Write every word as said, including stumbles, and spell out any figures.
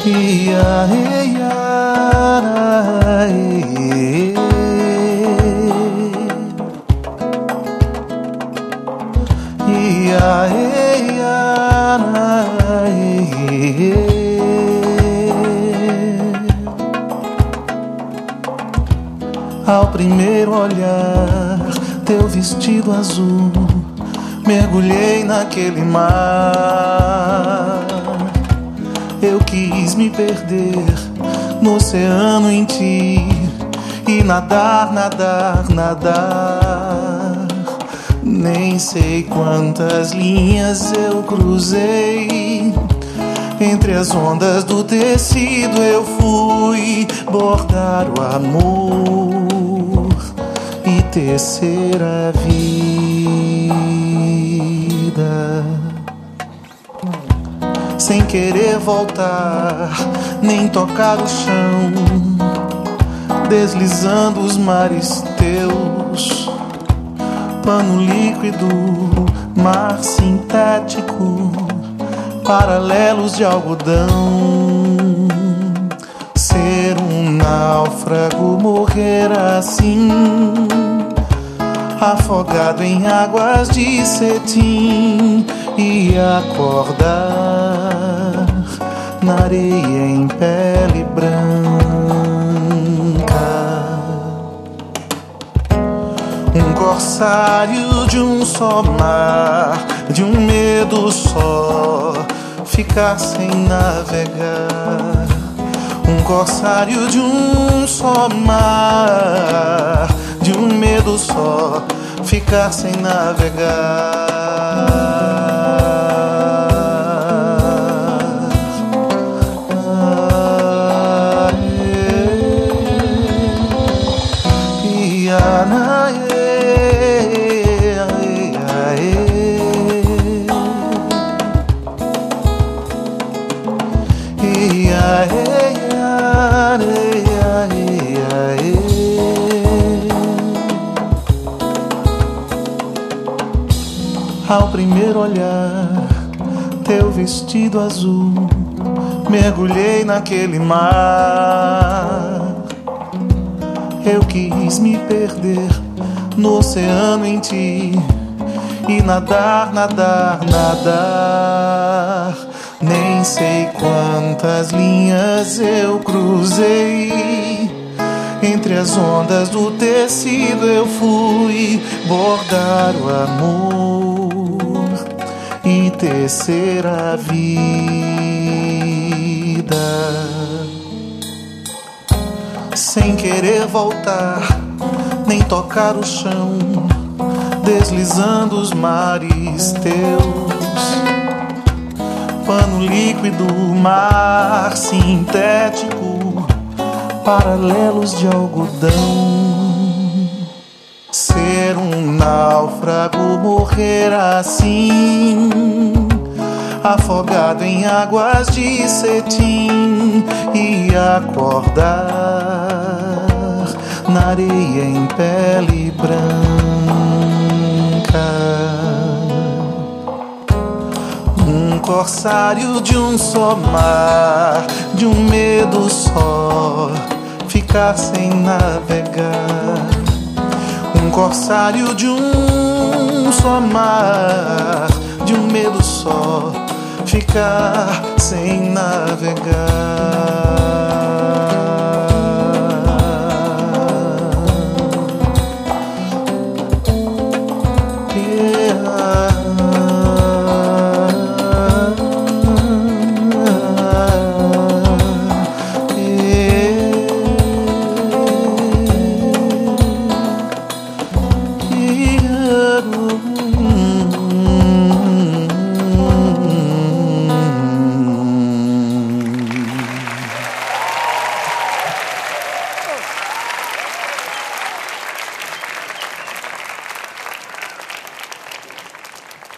Ia, ia, ia, ia, ia. Ao primeiro olhar, teu vestido azul, mergulhei naquele mar. Eu quis me perder no oceano em ti e nadar, nadar, nadar. Nem sei quantas linhas eu cruzei. Entre as ondas do tecido eu fui bordar o amor e tecer a vida. Sem querer voltar, nem tocar o chão, deslizando os mares teus, pano líquido, mar sintético, paralelos de algodão. Ser um náufrago, morrer assim, afogado em águas de cetim, e acordar na areia em pele branca. Um corsário de um só mar, de um medo só, ficar sem navegar. Um corsário de um só mar, de um medo só, ficar sem navegar. Ah, e a na Ao primeiro olhar, teu vestido azul, mergulhei naquele mar. Eu quis me perder no oceano em ti e nadar, nadar, nadar. Nem sei quantas linhas eu cruzei. Entre as ondas do tecido eu fui bordar o amor e tecer a vida. Sem querer voltar, nem tocar o chão, deslizando os mares teus, pano líquido, mar sintético, paralelos de algodão. Ser um náufrago, morrer assim, afogado em águas de cetim, e acordar na areia em pele branca. Um corsário de um só mar, de um medo só, ficar sem navegar. Um corsário de um só mar, de um medo só, ficar sem navegar.